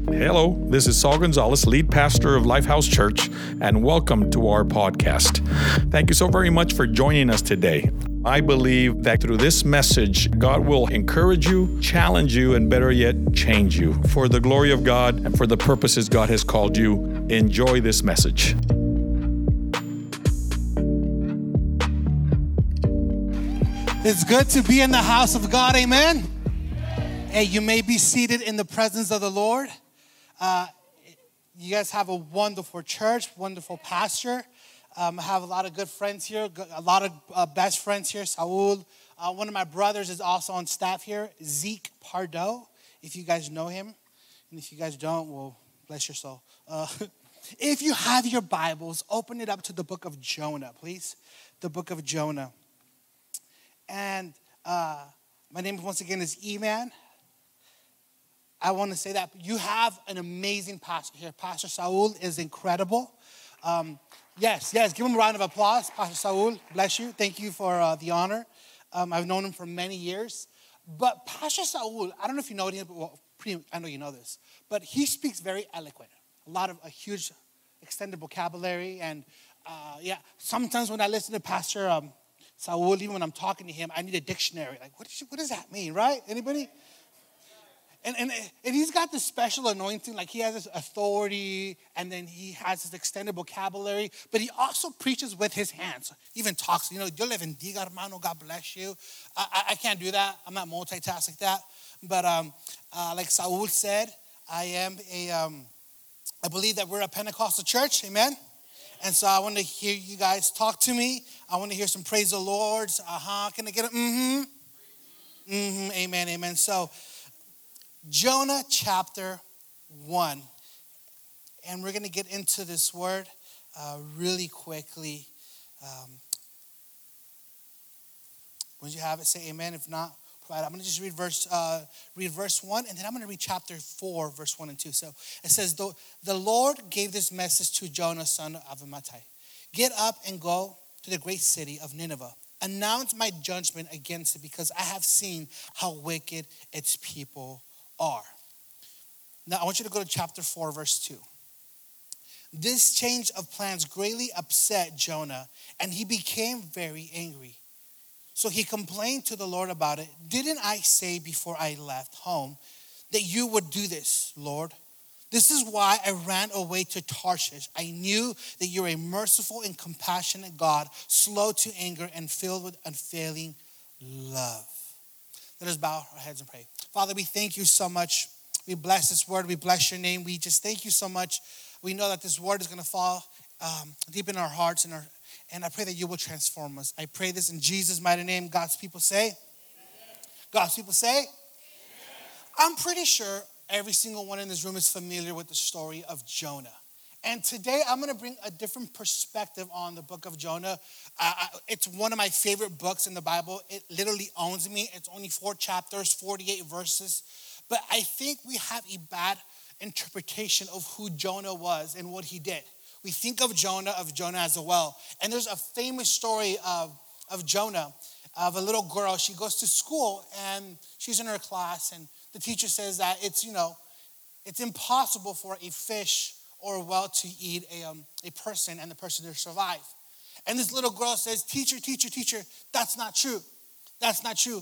Hello, this is Saul Gonzalez, lead pastor of Lifehouse Church, and welcome to our podcast. Thank you so very much for joining us today. I believe that through this message, God will encourage you, challenge you, and better yet, change you for the glory of God and for the purposes God has called you. Enjoy this message. It's good to be in the house of God, amen? Hey, you may be seated in the presence of the Lord. You guys have a wonderful church, wonderful pastor. I have a lot of good friends here, a lot of best friends here. Saul, one of my brothers is also on staff here, Zeke Pardo, if you guys know him. And if you guys don't, well, bless your soul. If you have your Bibles, open it up to the book of Jonah, please. The book of Jonah. And my name, once again, is E-Man. I want to say that you have an amazing pastor here. Pastor Saul is incredible. Yes, give him a round of applause. Pastor Saul, bless you. Thank you for the honor. I've known him for many years. But Pastor Saul, I don't know if you know him, but I know you know this, but he speaks very eloquent. A huge extended vocabulary. And sometimes when I listen to Pastor Saul, even when I'm talking to him, I need a dictionary. Like, what does that mean, right? Anybody? And he's got this special anointing, like he has this authority, and then he has this extended vocabulary, but he also preaches with his hands. He even talks, yo le bendiga, hermano, God bless you. I can't do that. I'm not multitask like that. But like Saul said, I believe that we're a Pentecostal church, amen? And so I want to hear you guys talk to me. I want to hear some praise the Lord. Can I get a amen. So Jonah chapter 1. And we're going to get into this word really quickly. Once you have it, say amen. If not, I'm going to just read verse 1, and then I'm going to read chapter 4, verse 1 and 2. So it says, the Lord gave this message to Jonah, son of Amittai. Get up and go to the great city of Nineveh. Announce my judgment against it, because I have seen how wicked its people are. Now, I want you to go to chapter 4, verse 2. This change of plans greatly upset Jonah, and he became very angry. So he complained to the Lord about it. Didn't I say before I left home that you would do this, Lord? This is why I ran away to Tarshish. I knew that you're a merciful and compassionate God, slow to anger and filled with unfailing love. Let us bow our heads and pray. Father, we thank you so much. We bless this word. We bless your name. We just thank you so much. We know that this word is going to fall deep in our hearts, and I pray that you will transform us. I pray this in Jesus' mighty name. God's people say? Amen. God's people say? Amen. I'm pretty sure every single one in this room is familiar with the story of Jonah. And today I'm going to bring a different perspective on the book of Jonah. It's one of my favorite books in the Bible. It literally owns me. It's only 4 chapters, 48 verses. But I think we have a bad interpretation of who Jonah was and what he did. We think of Jonah as a whale. And there's a famous story of Jonah, of a little girl. She goes to school and she's in her class, and the teacher says that it's impossible for a fish or a whale to eat a person and the person to survive. And this little girl says, teacher, that's not true. That's not true.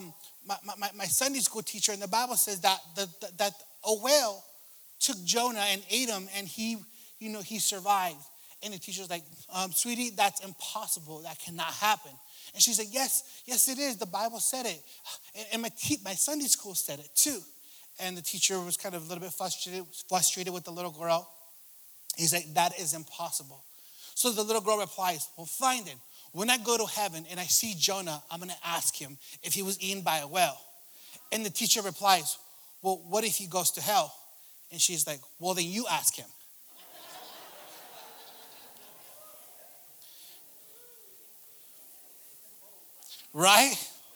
My Sunday school teacher in the Bible says that a whale took Jonah and ate him, and he survived. And the teacher's like, sweetie, that's impossible. That cannot happen. And she's like, yes, it is. The Bible said it. And my Sunday school said it too. And the teacher was kind of a little bit frustrated with the little girl. He's like, that is impossible. So the little girl replies, well, fine then. When I go to heaven and I see Jonah, I'm going to ask him if he was eaten by a whale. And the teacher replies, well, what if he goes to hell? And she's like, well, then you ask him. Right?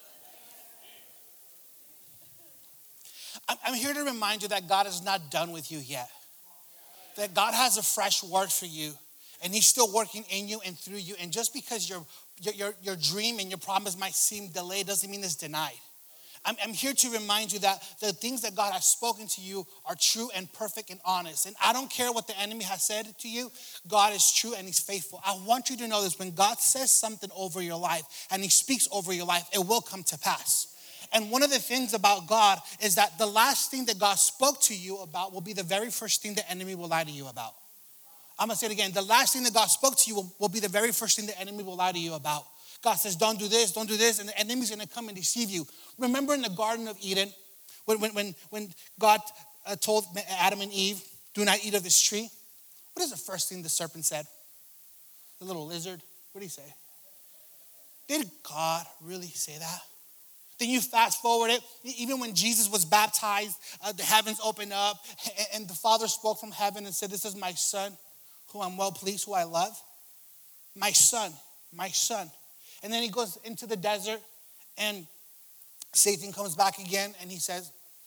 I'm here to remind you that God is not done with you yet. That God has a fresh word for you, and he's still working in you and through you. And just because your dream and your promise might seem delayed doesn't mean it's denied. I'm here to remind you that the things that God has spoken to you are true and perfect and honest. And I don't care what the enemy has said to you. God is true and he's faithful. I want you to know this. When God says something over your life and he speaks over your life, it will come to pass. And one of the things about God is that the last thing that God spoke to you about will be the very first thing the enemy will lie to you about. I'm going to say it again. The last thing that God spoke to you will be the very first thing the enemy will lie to you about. God says, don't do this, and the enemy's going to come and deceive you. Remember in the Garden of Eden, when God told Adam and Eve, do not eat of this tree? What is the first thing the serpent said? The little lizard, what did he say? Did God really say that? Then you fast forward it, even when Jesus was baptized, the heavens opened up, and the Father spoke from heaven and said, this is my son, who I'm well pleased, who I love. My son, my son. And then he goes into the desert, and Satan comes back again, and he says,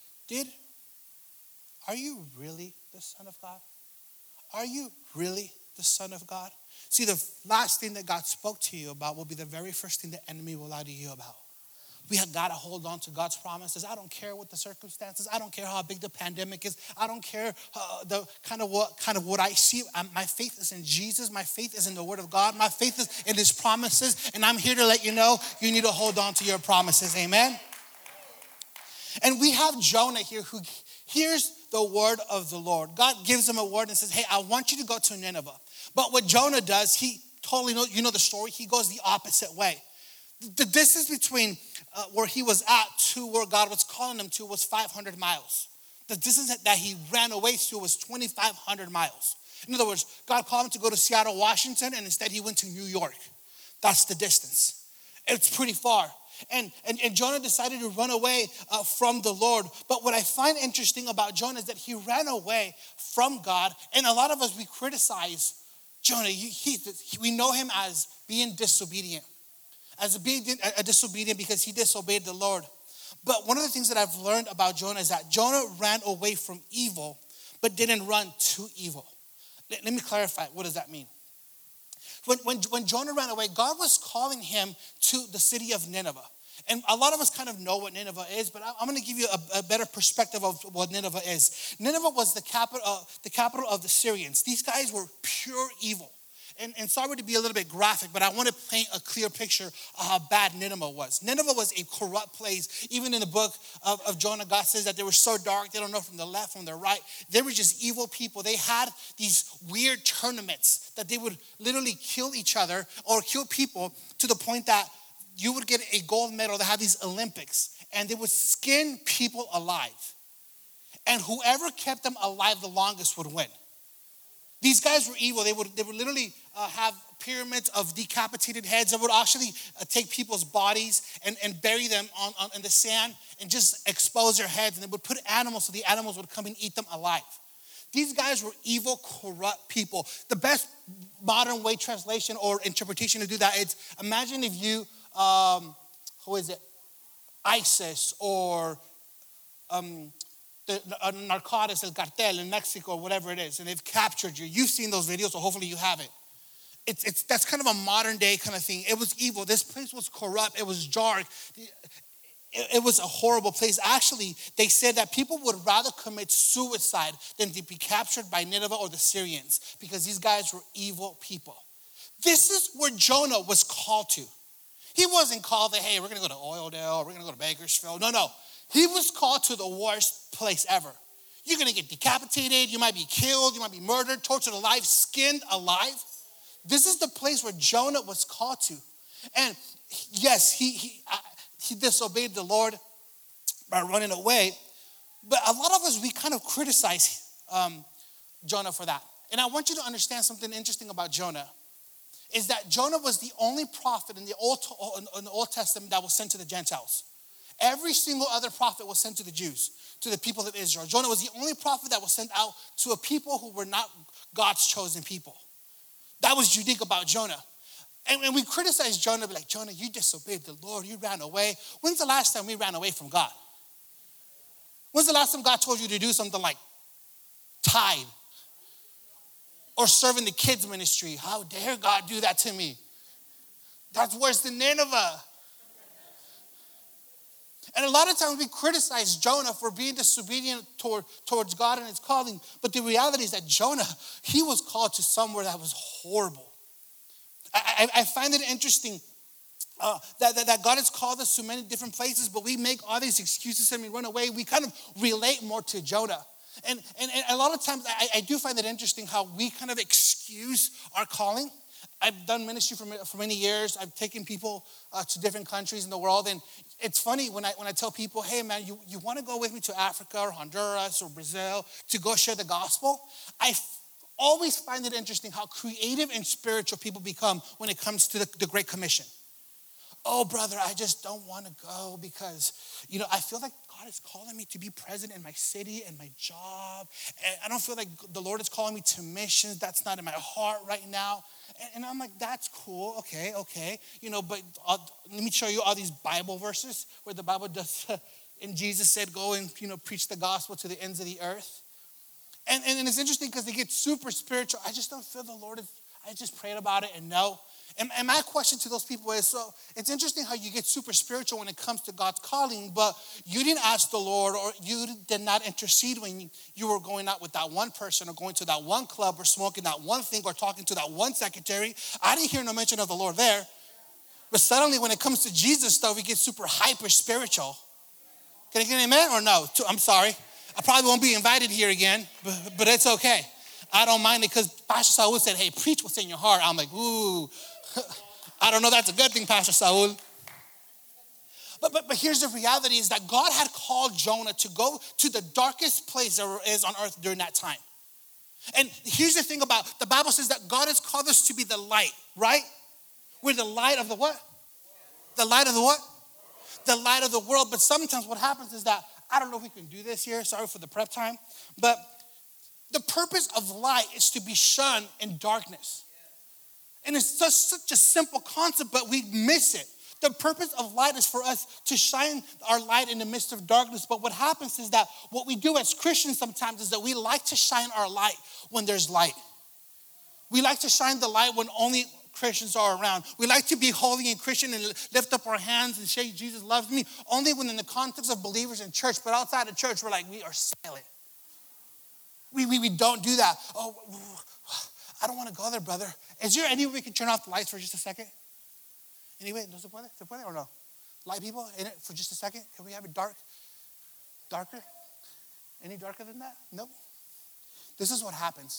are you really the Son of God? Are you really the Son of God? See, the last thing that God spoke to you about will be the very first thing the enemy will lie to you about. We have got to hold on to God's promises. I don't care what the circumstances. I don't care how big the pandemic is. I don't care what I see. My faith is in Jesus. My faith is in the Word of God. My faith is in His promises. And I'm here to let you know you need to hold on to your promises. Amen? And we have Jonah here who hears the word of the Lord. God gives him a word and says, hey, I want you to go to Nineveh. But what Jonah does, he totally knows, you know the story, he goes the opposite way. The distance between where he was at to where God was calling him to was 500 miles. The distance that he ran away to was 2,500 miles. In other words, God called him to go to Seattle, Washington, and instead he went to New York. That's the distance. It's pretty far. And Jonah decided to run away from the Lord. But what I find interesting about Jonah is that he ran away from God. And a lot of us, we criticize Jonah. We know him as being disobedient. As being disobedient because he disobeyed the Lord. But one of the things that I've learned about Jonah is that Jonah ran away from evil, but didn't run to evil. Let me clarify. What does that mean? When Jonah ran away, God was calling him to the city of Nineveh. And a lot of us kind of know what Nineveh is, but I'm going to give you a better perspective of what Nineveh is. Nineveh was the capital of the Syrians. These guys were pure evil. And sorry to be a little bit graphic, but I want to paint a clear picture of how bad Nineveh was. Nineveh was a corrupt place. Even in the book of Jonah, God says that they were so dark, they don't know from the left, from the right. They were just evil people. They had these weird tournaments that they would literally kill each other or kill people to the point that you would get a gold medal. They had these Olympics, and they would skin people alive. And whoever kept them alive the longest would win. These guys were evil. They would literally have pyramids of decapitated heads. They would actually take people's bodies and bury them in the sand and just expose their heads. And they would put animals so the animals would come and eat them alive. These guys were evil, corrupt people. The best modern way translation or interpretation to do that is imagine if you, ISIS or the narcotics, el cartel in Mexico, or whatever it is, and they've captured you. You've seen those videos, so hopefully you have it. That's kind of a modern day kind of thing. It was evil. This place was corrupt. It was dark. It was a horrible place. Actually, they said that people would rather commit suicide than to be captured by Nineveh or the Syrians because these guys were evil people. This is where Jonah was called to. He wasn't called that, hey, we're going to go to Oildale, or we're going to go to Bakersfield. No. He was called to the worst place ever. You're going to get decapitated. You might be killed. You might be murdered, tortured alive, skinned alive. This is the place where Jonah was called to. And yes, he disobeyed the Lord by running away. But a lot of us, we kind of criticize Jonah for that. And I want you to understand something interesting about Jonah. Is that Jonah was the only prophet in the Old Testament that was sent to the Gentiles. Every single other prophet was sent to the Jews, to the people of Israel. Jonah was the only prophet that was sent out to a people who were not God's chosen people. That was unique about Jonah. And we criticize Jonah, be like, Jonah, you disobeyed the Lord. You ran away. When's the last time we ran away from God? When's the last time God told you to do something like tithe or serve in the kids ministry? How dare God do that to me? That's worse than Nineveh. And a lot of times we criticize Jonah for being disobedient towards God and his calling. But the reality is that Jonah, he was called to somewhere that was horrible. I find it interesting that God has called us to many different places, but we make all these excuses and we run away. We kind of relate more to Jonah. And a lot of times I do find it interesting how we kind of excuse our calling. I've done ministry for many years. I've taken people to different countries in the world. And it's funny when I tell people, hey man, you want to go with me to Africa or Honduras or Brazil to go share the gospel? I always find it interesting how creative and spiritual people become when it comes to the Great Commission. Oh, brother, I just don't want to go because, I feel like God is calling me to be present in my city and my job. And I don't feel like the Lord is calling me to missions. That's not in my heart right now. And I'm like, that's cool. Okay. But let me show you all these Bible verses where the Bible does, and Jesus said, go and, preach the gospel to the ends of the earth. And it's interesting because they get super spiritual. I just don't feel the Lord I just prayed about it and no. And my question to those people is, so it's interesting how you get super spiritual when it comes to God's calling, but you didn't ask the Lord or you did not intercede when you were going out with that one person or going to that one club or smoking that one thing or talking to that one secretary. I didn't hear no mention of the Lord there. But suddenly when it comes to Jesus stuff, we get super hyper spiritual. Can I get an amen or no? I'm sorry. I probably won't be invited here again, but it's okay. I don't mind it because Pastor Saul said, hey, preach what's in your heart. I'm like, ooh. I don't know that's a good thing, Pastor Saul. But here's the reality is that God had called Jonah to go to the darkest place there is on earth during that time. And here's the thing about, the Bible says that God has called us to be the light, right? We're the light of the what? The light of the what? The light of the world. But sometimes what happens is that, I don't know if we can do this here, sorry for the prep time, but the purpose of light is to be shunned in darkness. And it's just such a simple concept, but we miss it. The purpose of light is for us to shine our light in the midst of darkness. But what happens is that what we do as Christians sometimes is that we like to shine our light when there's light. We like to shine the light when only Christians are around. We like to be holy and Christian and lift up our hands and say, Jesus loves me, only when in the context of believers in church. But outside of church, we're like, we are silent. We don't do that. Oh, I don't want to go there, brother. Is there any way we can turn off the lights for just a second? Anyway, no se puede or no? Light people in it for just a second? Can we have it darker? Any darker than that? Nope. This is what happens.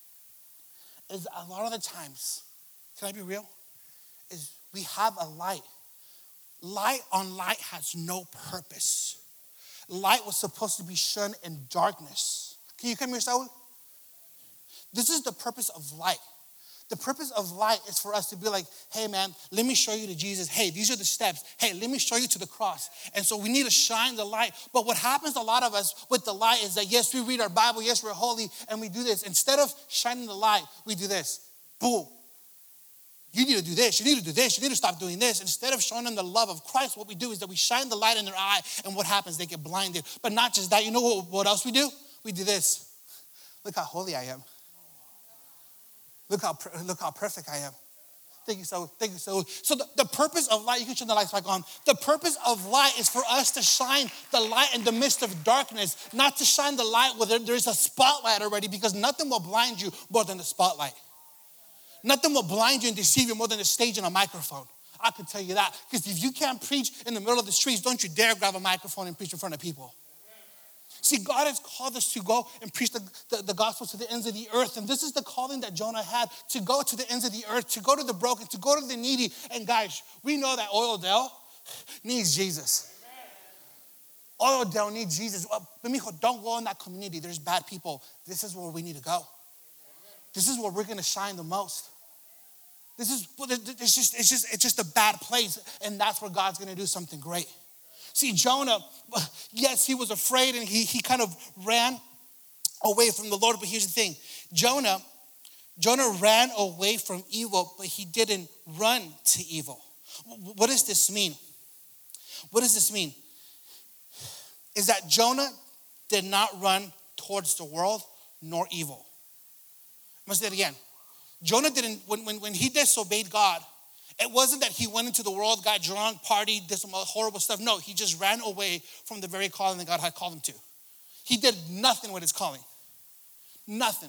Is a lot of the times, can I be real? Is we have a light. Light on light has no purpose. Light was supposed to be shone in darkness. Can you come here, Saul? This is the purpose of light. The purpose of light is for us to be like, hey man, let me show you to Jesus. Hey, these are the steps. Hey, let me show you to the cross. And so we need to shine the light. But what happens a lot of us with the light is that yes, we read our Bible, yes, we're holy, and we do this. Instead of shining the light, we do this. Boom. You need to do this. You need to do this. You need to stop doing this. Instead of showing them the love of Christ, what we do is that we shine the light in their eye, and what happens? They get blinded. But not just that. You know what else we do? We do this. Look how holy I am. Look how perfect I am. Thank you so. So the purpose of light, you can turn the lights back on. The purpose of light is for us to shine the light in the midst of darkness, not to shine the light where there's a spotlight already, because nothing will blind you more than the spotlight. Nothing will blind you and deceive you more than a stage and a microphone. I can tell you that. Because if you can't preach in the middle of the streets, don't you dare grab a microphone and preach in front of people. See, God has called us to go and preach the gospel to the ends of the earth. And this is the calling that Jonah had, to go to the ends of the earth, to go to the broken, to go to the needy. And guys, we know that Oildale needs Jesus. Oildale needs Jesus. But mijo, don't go in that community. There's bad people. This is where we need to go. This is where we're going to shine the most. It's just a bad place. And that's where God's going to do something great. See, Jonah, yes, he was afraid and he kind of ran away from the Lord. But here's the thing. Jonah ran away from evil, but he didn't run to evil. What does this mean? What does this mean? Is that Jonah did not run towards the world nor evil. I'm going to say that again. Jonah didn't, when he disobeyed God It wasn't that he went into the world, got drunk, partied, did some horrible stuff. No, he just ran away from the very calling that God had called him to. He did nothing with his calling. Nothing.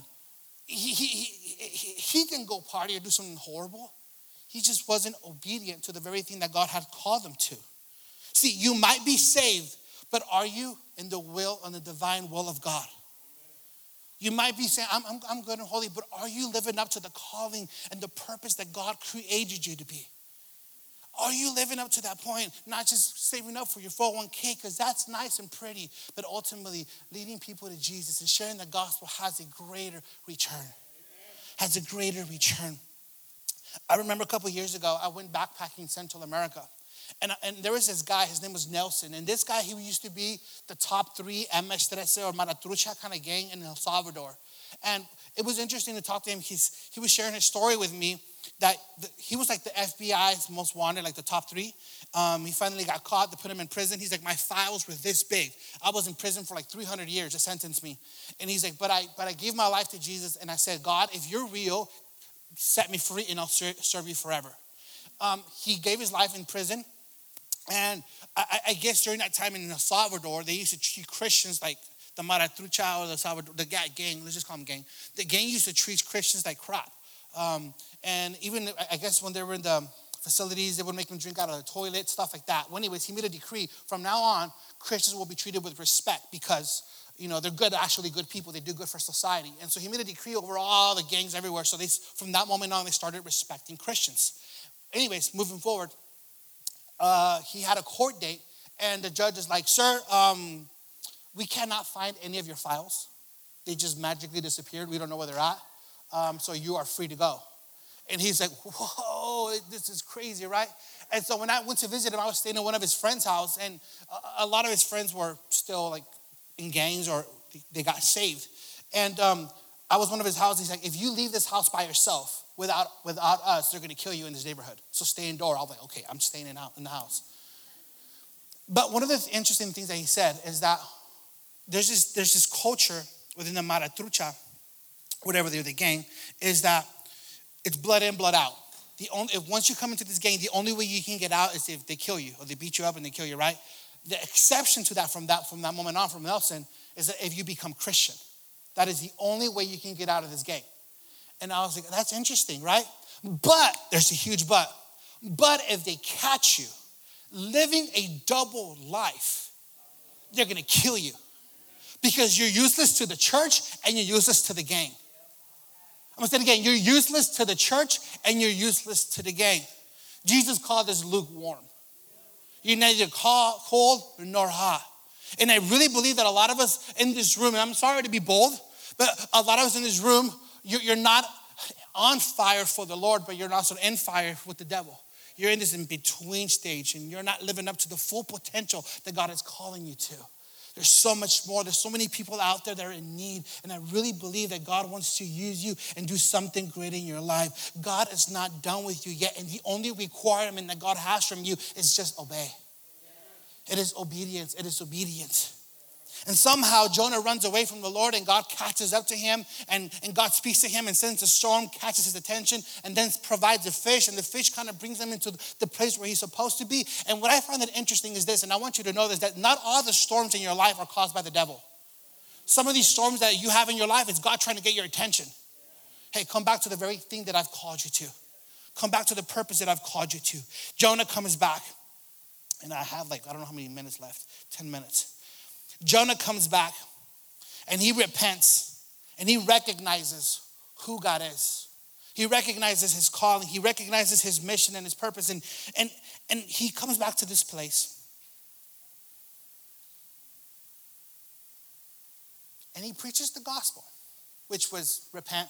He can go party or do something horrible. He just wasn't obedient to the very thing that God had called him to. See, you might be saved, but are you in the will and the divine will of God? You might be saying, I'm good and holy, but are you living up to the calling and the purpose that God created you to be? Are you living up to that point? Not just saving up for your 401k, because that's nice and pretty, but ultimately leading people to Jesus and sharing the gospel has a greater return. Has a greater return. I remember a couple of years ago, I went backpacking in Central America. And there was this guy, his name was Nelson. And this guy, he used to be the top 3 MS-13 or Maratrucha kind of gang in El Salvador. And it was interesting to talk to him. He was sharing his story with me that he was like the FBI's most wanted, like the top 3. He finally got caught. They put him in prison. He's like, my files were this big. I was in prison for like 300 years. They sentenced me. And he's like, but I gave my life to Jesus. And I said, God, if you're real, set me free and I'll serve you forever. He gave his life in prison. And I guess during that time in El Salvador, they used to treat Christians like the Maratrucha or the Salvador, the gang, let's just call them gang. The gang used to treat Christians like crap. And even, I guess, when they were in the facilities, they would make them drink out of the toilet, stuff like that. Well, anyways, he made a decree. From now on, Christians will be treated with respect because, they're good, actually good people. They do good for society. And so he made a decree over all the gangs everywhere. So from that moment on, they started respecting Christians. Anyways, moving forward. He had a court date, and the judge is like, sir, we cannot find any of your files. They just magically disappeared. We don't know where they're at. So you are free to go. And he's like, whoa, this is crazy, right? And so when I went to visit him, I was staying in one of his friend's house, and a lot of his friends were still like in gangs or they got saved. And I was one of his houses. He's like, if you leave this house by yourself, without us, they're going to kill you in this neighborhood. So stay indoor. I was like, okay, I'm staying in the house. But one of the interesting things that he said is that there's this culture within the Maratrucha, whatever they're the gang, is that it's blood in, blood out. Once you come into this gang, the only way you can get out is if they kill you or they beat you up and they kill you, right? The exception to that from that moment on from Nelson is that if you become Christian, that is the only way you can get out of this gang. And I was like, that's interesting, right? But, there's a huge but. But if they catch you living a double life, they're going to kill you. Because you're useless to the church and you're useless to the gang. I'm going to say it again. You're useless to the church and you're useless to the gang. Jesus called this lukewarm. You're neither cold nor hot. And I really believe that a lot of us in this room, and I'm sorry to be bold, but a lot of us in this room, you're not on fire for the Lord, but you're also in fire with the devil. You're in this in-between stage, and you're not living up to the full potential that God is calling you to. There's so much more. There's so many people out there that are in need, and I really believe that God wants to use you and do something great in your life. God is not done with you yet, and the only requirement that God has from you is just obey. It is obedience. It is obedience. And somehow Jonah runs away from the Lord and God catches up to him and God speaks to him and sends a storm, catches his attention and then provides a fish, and the fish kind of brings him into the place where he's supposed to be. And what I find that interesting is this, and I want you to know this, that not all the storms in your life are caused by the devil. Some of these storms that you have in your life is God trying to get your attention. Hey, come back to the very thing that I've called you to. Come back to the purpose that I've called you to. Jonah comes back. And I have I don't know how many minutes left, 10 minutes. Jonah comes back and he repents and he recognizes who God is. He recognizes his calling. He recognizes his mission and his purpose. And he comes back to this place. And he preaches the gospel, which was repent,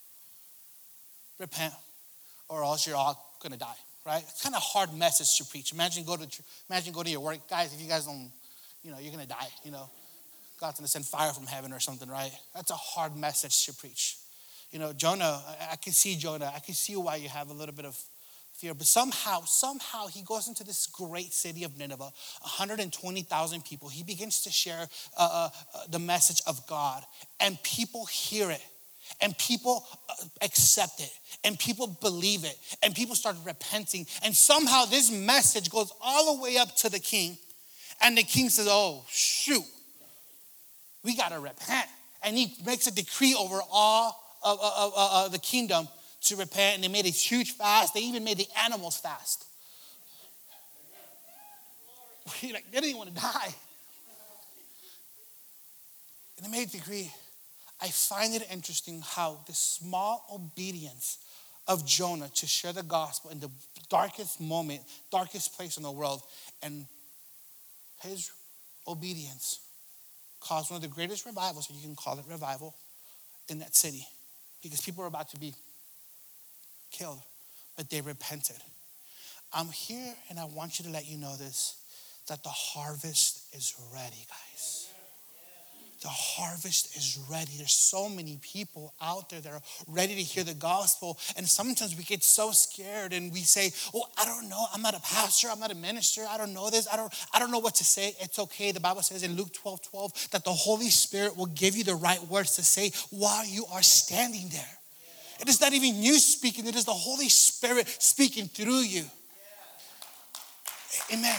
or else you're all going to die. Right? It's kind of a hard message to preach. Imagine go to your work. Guys, if you guys don't, you're going to die. God's going to send fire from heaven or something, right? That's a hard message to preach. Jonah, I can see Jonah. I can see why you have a little bit of fear. But somehow he goes into this great city of Nineveh, 120,000 people. He begins to share the message of God. And people hear it. And people accept it. And people believe it. And people start repenting. And somehow this message goes all the way up to the king. And the king says, oh, shoot. We got to repent. And he makes a decree over all of the kingdom to repent. And they made a huge fast. They even made the animals fast. Like, they didn't even want to die. And they made a decree. I find it interesting how the small obedience of Jonah to share the gospel in the darkest moment, darkest place in the world, and his obedience caused one of the greatest revivals, or you can call it revival, in that city. Because people were about to be killed, but they repented. I'm here and I want you to let you know this, that the harvest is ready, guys. The harvest is ready. There's so many people out there that are ready to hear the gospel. And sometimes we get so scared and we say, oh, I don't know. I'm not a pastor. I'm not a minister. I don't know this. I don't know what to say. It's okay. The Bible says in Luke 12:12 that the Holy Spirit will give you the right words to say while you are standing there. It is not even you speaking. It is the Holy Spirit speaking through you. Amen.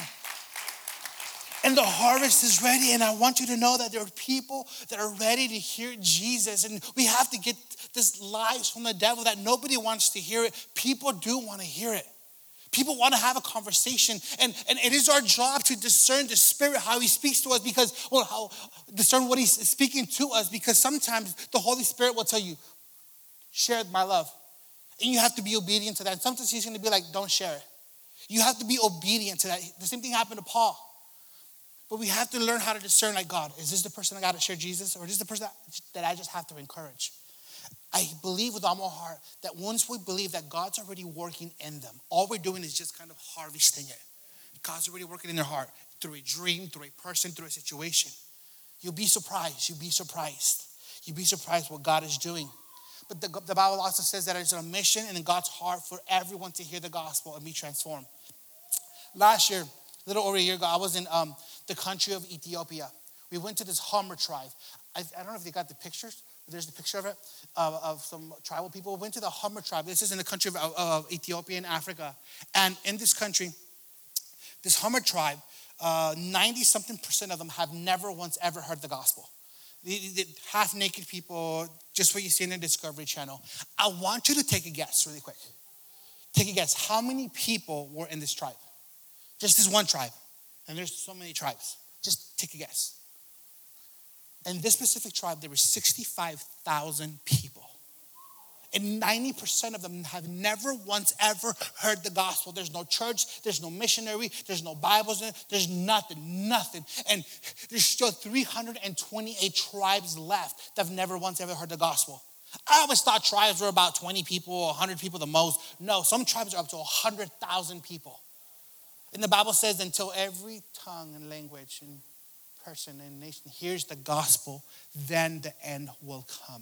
And the harvest is ready. And I want you to know that there are people that are ready to hear Jesus. And we have to get this lies from the devil that nobody wants to hear it. People do want to hear it. People want to have a conversation. And it is our job to discern the Spirit, how he speaks to us, because, well, how discern what he's speaking to us, because sometimes the Holy Spirit will tell you, share my love. And you have to be obedient to that. And sometimes he's going to be like, don't share it. You have to be obedient to that. The same thing happened to Paul. But we have to learn how to discern, like, God, is this the person I got to share Jesus? Or is this the person that I just have to encourage? I believe with all my heart that once we believe that God's already working in them, all we're doing is just kind of harvesting it. God's already working in their heart through a dream, through a person, through a situation. You'll be surprised. You'll be surprised. You'll be surprised what God is doing. But the Bible also says that it's a mission and in God's heart for everyone to hear the gospel and be transformed. Last year, a little over a year ago, I was in the country of Ethiopia. We went to this Homer tribe. I don't know if they got the pictures. There's the picture of it, of some tribal people. We went to the Homer tribe. This is in the country of Ethiopia in Africa. And in this country, this Homer tribe, 90-something% of them have never once ever heard the gospel. The half-naked people, just what you see in the Discovery Channel. I want you to take a guess really quick. Take a guess. How many people were in this tribe? Just this one tribe. And there's so many tribes. Just take a guess. In this specific tribe, there were 65,000 people. And 90% of them have never once ever heard the gospel. There's no church, there's no missionary, there's no Bibles, there's nothing. And there's still 328 tribes left that have never once ever heard the gospel. I always thought tribes were about 20 people, 100 people the most. No, some tribes are up to 100,000 people. And the Bible says until every tongue and language and person and nation hears the gospel, then the end will come.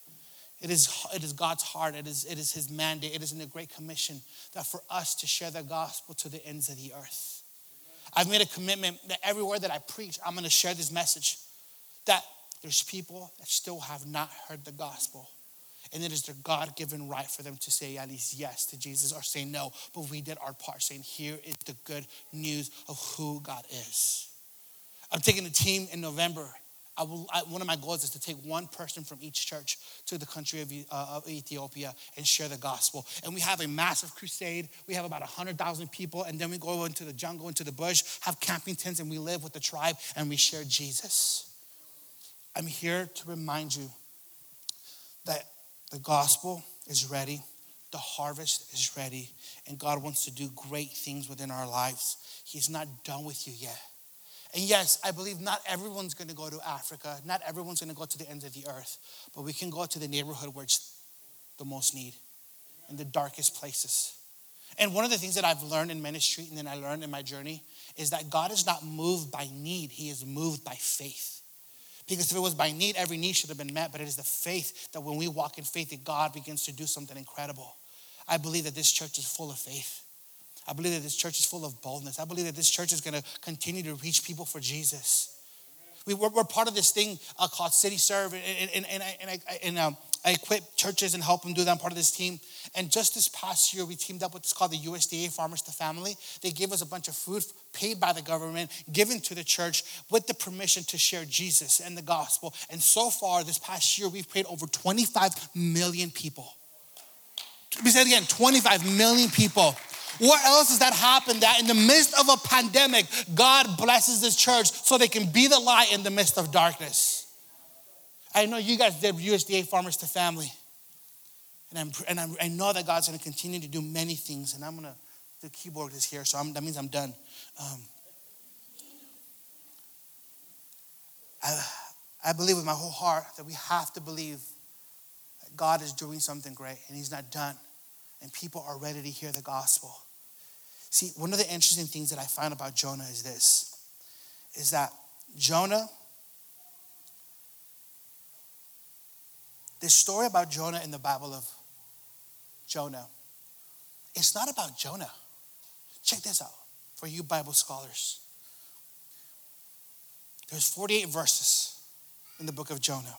It is God's heart. It is his mandate. It is in the Great Commission that for us to share the gospel to the ends of the earth. I've made a commitment that everywhere that I preach, I'm going to share this message. That there's people that still have not heard the gospel. And it is their God-given right for them to say at least yes to Jesus or say no. But we did our part saying, here is the good news of who God is. I'm taking a team in November. One of my goals is to take one person from each church to the country of Ethiopia and share the gospel. And we have a massive crusade. We have about 100,000 people. And then we go into the jungle, into the bush, have camping tents, and we live with the tribe, and we share Jesus. I'm here to remind you that the gospel is ready. The harvest is ready. And God wants to do great things within our lives. He's not done with you yet. And yes, I believe not everyone's going to go to Africa. Not everyone's going to go to the ends of the earth. But we can go to the neighborhood where it's the most need, in the darkest places. And one of the things that I've learned in ministry and then I learned in my journey is that God is not moved by need. He is moved by faith. Because if it was by need, every need should have been met. But it is the faith that when we walk in faith, that God begins to do something incredible. I believe that this church is full of faith. I believe that this church is full of boldness. I believe that this church is going to continue to reach people for Jesus. We're part of this thing called City Serve. And I equip churches and help them do that. I'm part of this team. And just this past year, we teamed up with what's called the USDA Farmers to Family. They gave us a bunch of food paid by the government, given to the church with the permission to share Jesus and the gospel. And so far, this past year, we've prayed over 25 million people. We said again, 25 million people. What else has that happened? That in the midst of a pandemic, God blesses this church so they can be the light in the midst of darkness. I know you guys did USDA Farmers to Family. And I know that God's going to continue to do many things. And I'm going to, the keyboard is here, so that means I'm done. I believe with my whole heart that we have to believe that God is doing something great and he's not done. And people are ready to hear the gospel. See, one of the interesting things that I find about Jonah is this, is that Jonah, this story about Jonah in the Bible of Jonah, it's not about Jonah. Check this out for you Bible scholars. There's 48 verses in the book of Jonah.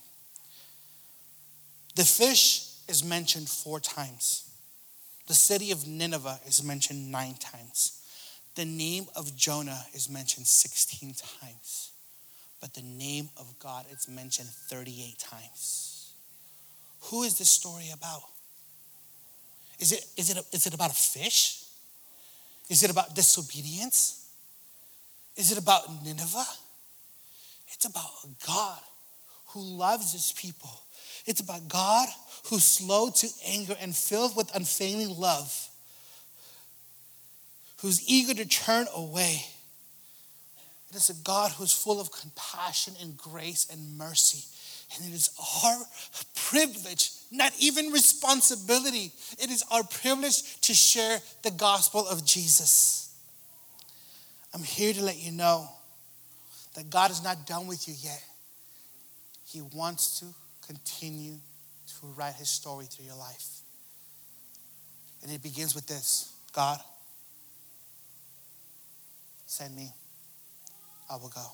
The fish is mentioned 4 times. The city of Nineveh is mentioned 9 times. The name of Jonah is mentioned 16 times. But the name of God is mentioned 38 times. Who is this story about? Is it about a fish? Is it about disobedience? Is it about Nineveh? It's about God who loves his people. It's about God who's slow to anger and filled with unfailing love, who's eager to turn away. It is a God who's full of compassion and grace and mercy. And it is our privilege, not even responsibility. It is our privilege to share the gospel of Jesus. I'm here to let you know that God is not done with you yet. He wants to continue to write his story through your life. And it begins with this: God, send me, I will go.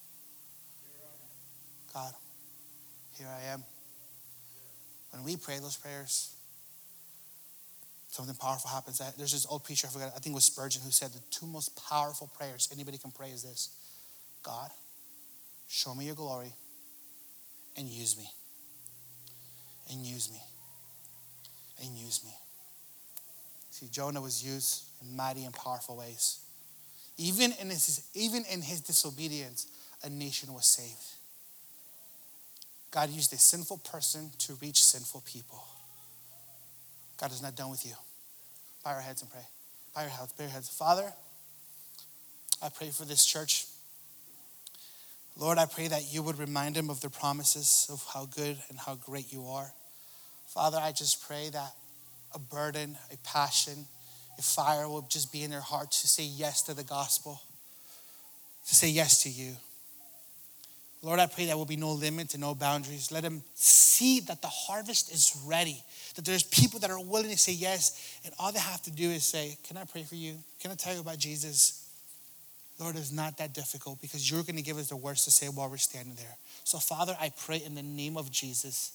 God, here I am. When we pray those prayers, something powerful happens. There's this old preacher, I think it was Spurgeon, who said the 2 most powerful prayers anybody can pray is this: God, show me your glory and use me. And use me. And use me. See, Jonah was used in mighty and powerful ways. Even in his disobedience, a nation was saved. God used a sinful person to reach sinful people. God is not done with you. Bow your heads and pray. Bow your heads. Father, I pray for this church. Lord, I pray that you would remind them of their promises, of how good and how great you are. Father, I just pray that a burden, a passion, a fire will just be in their heart to say yes to the gospel, to say yes to you. Lord, I pray there will be no limit and no boundaries. Let them see that the harvest is ready, that there's people that are willing to say yes, and all they have to do is say, can I pray for you? Can I tell you about Jesus? Lord, it's not that difficult because you're going to give us the words to say while we're standing there. So, Father, I pray in the name of Jesus.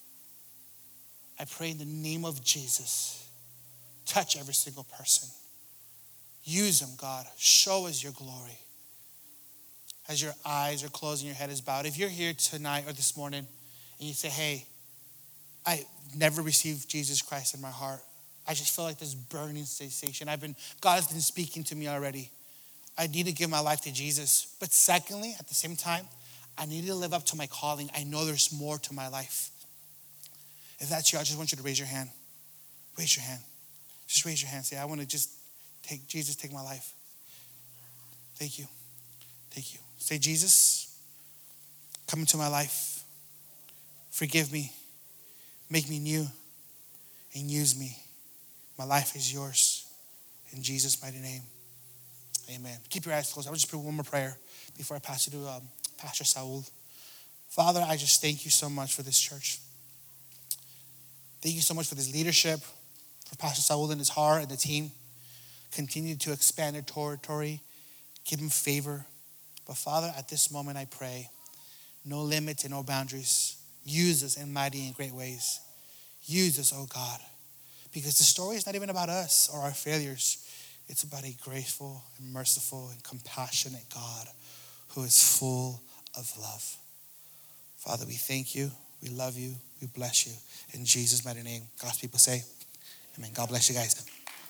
I pray in the name of Jesus. Touch every single person. Use them, God. Show us your glory. As your eyes are closed and your head is bowed, if you're here tonight or this morning and you say, hey, I never received Jesus Christ in my heart. I just feel like this burning sensation. God's been speaking to me already. I need to give my life to Jesus. But secondly, at the same time, I need to live up to my calling. I know there's more to my life. If that's you, I just want you to raise your hand. Raise your hand. Just raise your hand. Say, I want to just take my life. Thank you. Thank you. Say, Jesus, come into my life. Forgive me. Make me new. And use me. My life is yours. In Jesus' mighty name. Amen. Keep your eyes closed. I will just pray one more prayer before I pass it to Pastor Saul. Father, I just thank you so much for this church. Thank you so much for this leadership, for Pastor Saul and his heart and the team. Continue to expand their territory. Give them favor. But Father, at this moment I pray, no limits and no boundaries. Use us in mighty and great ways. Use us, oh God, because the story is not even about us or our failures. It's about a graceful and merciful and compassionate God who is full of love. Father, we thank you. We love you. We bless you. In Jesus' mighty name, God's people say, amen. God bless you guys.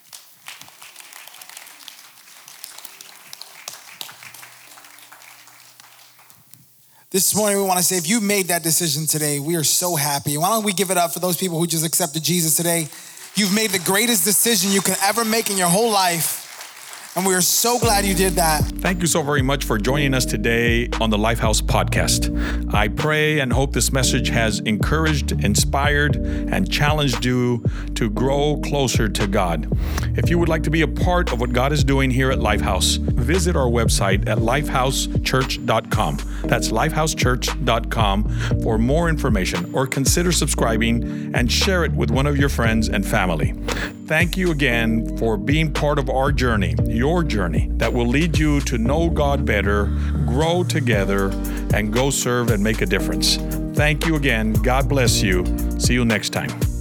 This morning, we want to say, if you made that decision today, we are so happy. Why don't we give it up for those people who just accepted Jesus today? You've made the greatest decision you can ever make in your whole life. And we are so glad you did that. Thank you so very much for joining us today on the Lifehouse Podcast. I pray and hope this message has encouraged, inspired, and challenged you to grow closer to God. If you would like to be a part of what God is doing here at Lifehouse, visit our website at lifehousechurch.com. That's lifehousechurch.com for more information, or consider subscribing and share it with one of your friends and family. Thank you again for being part of our journey, your journey, that will lead you to know God better, grow together, and go serve and make a difference. Thank you again. God bless you. See you next time.